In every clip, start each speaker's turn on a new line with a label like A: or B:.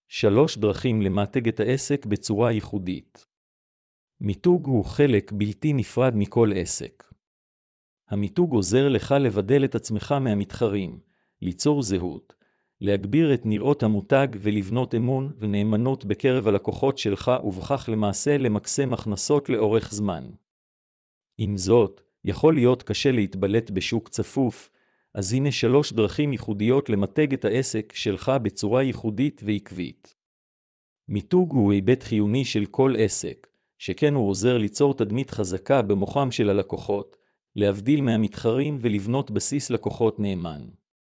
A: 3 דרכים למתג את העסק בצורה ייחודית. מיתוג הוא חלק בלתי נפרד מכל עסק. המיתוג עוזר לך לבדל את עצמך מהמתחרים, ליצור זהות, להגביר את נראות המותג ולבנות אמון ונאמנות בקרב הלקוחות שלך ובכך למעשה למקסם הכנסות לאורך זמן. עם זאת, יכול להיות קשה להתבלט בשוק צפוף, אז הנה 3 דרכים ייחודיות למתג את העסק שלך בצורה ייחודית ועקבית. מיתוג הוא היבט חיוני של כל עסק, שכן הוא עוזר ליצור תדמית חזקה במוחם של הלקוחות, להבדיל מהמתחרים ולבנות בסיס לקוחות נאמן.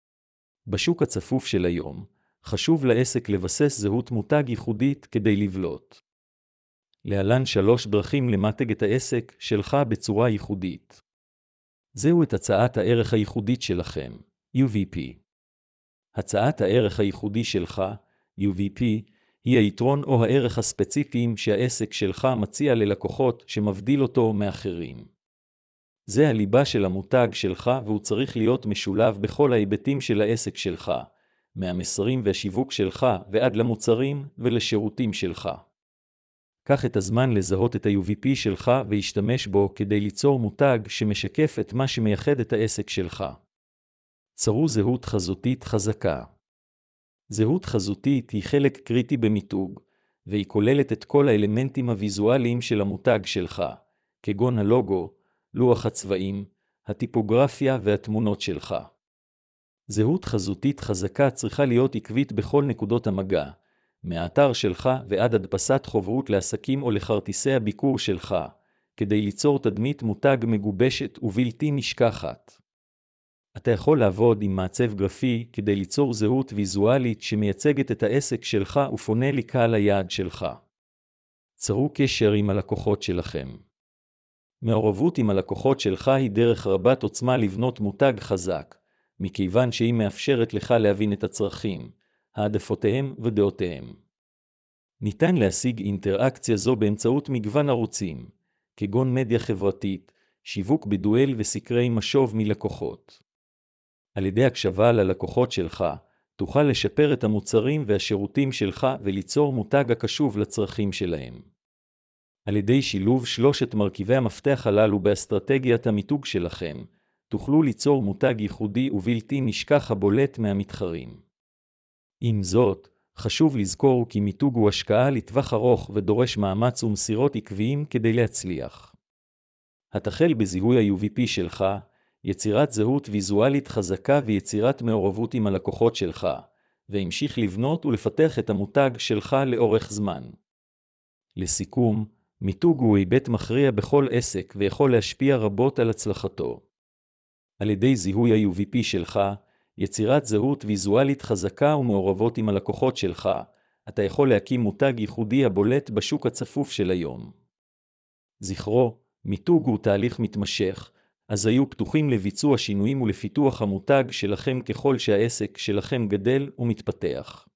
A: בשוק הצפוף של היום, חשוב לעסק לבסס זהות מותג ייחודית כדי לבלוט. להלן 3 דרכים למתג את העסק שלך בצורה ייחודית. זהו את הצעת הערך הייחודית שלכם, UVP. הצעת הערך הייחודי שלך, UVP, היא היתרון או הערך הספציפיים שהעסק שלך מציע ללקוחות שמבדיל אותו מאחרים. זה הליבה של המותג שלך והוא צריך להיות משולב בכל ההיבטים של העסק שלך, מהמסרים והשיווק שלך ועד למוצרים ולשירותים שלך. קח את הזמן לזהות את ה-UVP שלך והשתמש בו כדי ליצור מותג שמשקף את מה שמייחד את העסק שלך. צרו זהות חזותית חזקה. זהות חזותית היא חלק קריטי במיתוג, והיא כוללת את כל האלמנטים הוויזואליים של המותג שלך, כגון הלוגו, לוח הצבעים, הטיפוגרפיה והתמונות שלך. זהות חזותית חזקה צריכה להיות עקבית בכל נקודות המגע, מהאתר שלך ועד הדפסת חוברות לעסקים או לכרטיסי הביקור שלך, כדי ליצור תדמית מותג מגובשת ובלתי נשכחת. אתה יכול לעבוד עם מעצב גרפי כדי ליצור זהות ויזואלית שמייצגת את העסק שלך ופונה לקהל היעד שלך. צרו קשר עם הלקוחות שלכם. מעורבות עם הלקוחות שלך היא דרך רבת עוצמה לבנות מותג חזק, מכיוון שהיא מאפשרת לך להבין את הצרכים, העדפותיהם ודעותיהם. ניתן להשיג אינטראקציה זו באמצעות מגוון ערוצים, כגון מדיה חברתית, שיווק בדואל וסקרי משוב מלקוחות. על ידי הקשבה ללקוחות שלך, תוכל לשפר את המוצרים והשירותים שלך וליצור מותג הקשוב לצרכים שלהם. על ידי שילוב 3 מרכיבי המפתח הללו באסטרטגיית המיתוג שלכם, תוכלו ליצור מותג ייחודי ובלתי נשכח הבולט מהמתחרים. עם זאת, חשוב לזכור כי מיתוג הוא השקעה לטווח ארוך ודורש מאמץ ומסירות עקביים כדי להצליח. התחל בזיהוי ה-UVP שלך, יצירת זהות ויזואלית חזקה ויצירת מעורבות עם הלקוחות שלך, והמשיך לבנות ולפתח את המותג שלך לאורך זמן. לסיכום, מיתוג הוא היבט מכריע בכל עסק ויכול להשפיע רבות על הצלחתו. על ידי זיהוי ה-UVP שלך, יצירת זהות ויזואלית חזקה ומעורבות עם הלקוחות שלך, אתה יכול להקים מותג ייחודי הבולט בשוק הצפוף של היום. זכרו, מיתוג הוא תהליך מתמשך, אז היו פתוחים לביצוע שינויים ולפיתוח המותג שלכם ככל שהעסק שלכם גדל ומתפתח.